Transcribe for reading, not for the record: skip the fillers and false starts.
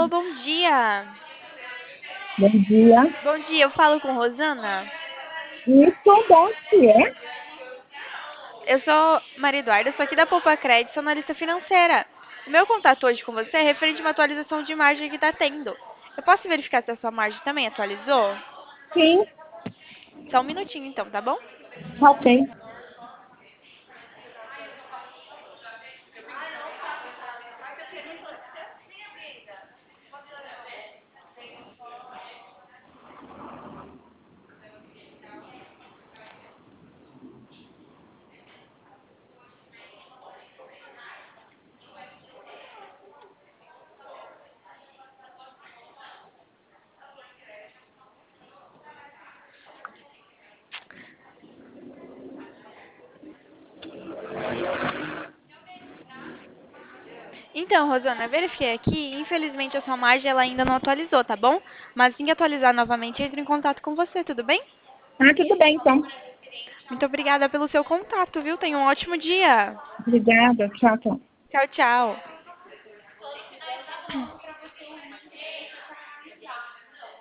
Alô, bom dia. Bom dia. Bom dia, eu falo com Rosana. Isso, bom dia. Eu sou Maria Eduarda, sou aqui da Poupa Crédito, sou analista financeira. O meu contato hoje com você é referente a uma atualização de margem que está tendo. Eu posso verificar se a sua margem também atualizou? Sim, Só um minutinho então, tá bom? ok. Então, Rosana, verifiquei aqui, infelizmente a sua margem ela ainda não atualizou, tá bom? Mas assim que atualizar novamente, eu entro em contato com você, tudo bem? Tudo bem, então. Muito obrigada pelo seu contato, viu? Tenha um ótimo dia. Obrigada. Tchau, tchau. Tchau, tchau.